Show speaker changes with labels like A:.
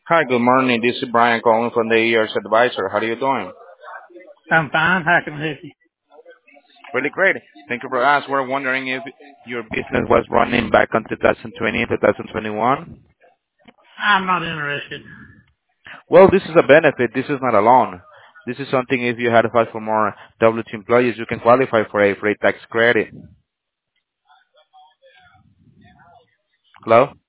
A: Hi, good morning. This is Brian calling from the ER's advisor. How are you doing?
B: I'm fine. How can I help you?
A: Really great. Thank you for asking. We're wondering if your business was running back on 2020 and 2021.
B: I'm not interested.
A: Well, this is a benefit. This is not a loan. This is something if you had to file for more W-2 employees, you can qualify for a tax credit. Hello?